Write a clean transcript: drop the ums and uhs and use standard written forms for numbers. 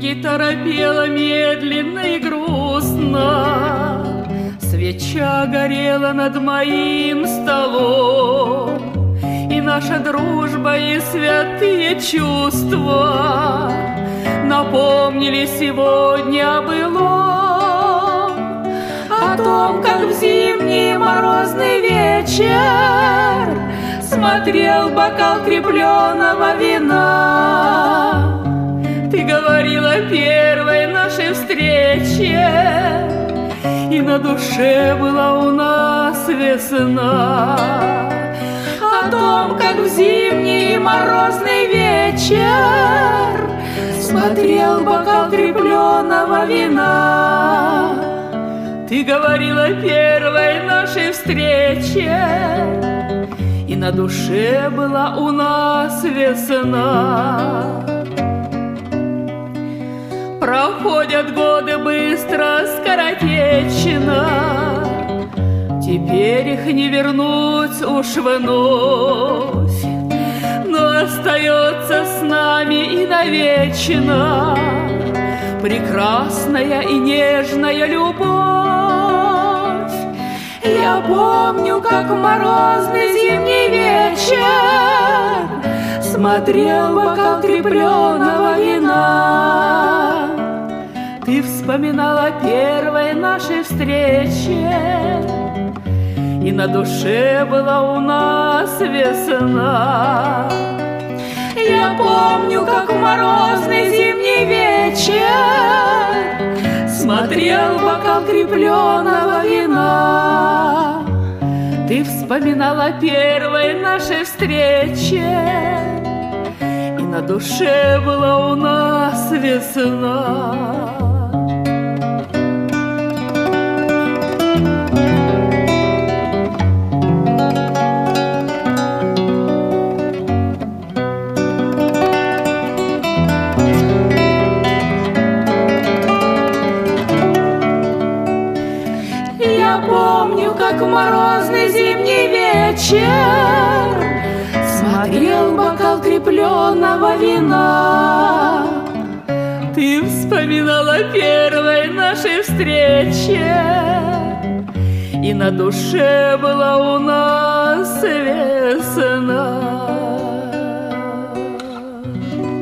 Гитара пела медленно и грустно, свеча горела над моим столом, и наша дружба и святые чувства напомнили сегодня о былом, о том, как в зимний морозный вечер смотрел бокал крепленого вина. Ты говорила о первой нашей встрече, и на душе была у нас весна. О том, как в зимний морозный вечер смотрел бокал крепленого вина. Ты говорила о первой нашей встрече, и на душе была у нас весна. Проходят годы быстро, скоротечно, теперь их не вернуть уж вновь, но остается с нами и навечно прекрасная и нежная любовь. Я помню, как в морозный зимний вечер смотрел бокал крепленого вина. Ты вспоминала о первой нашей встрече, и на душе была у нас весна. Я помню, как в морозный зимний вечер смотрел бокал крепленого вина. Ты вспоминала о первой нашей встрече, и на душе была у нас весна. Я помню, как в морозный зимний вечер смотрел бокал крепленного вина. Ты вспоминала о первой нашей встрече, и на душе была у нас весна.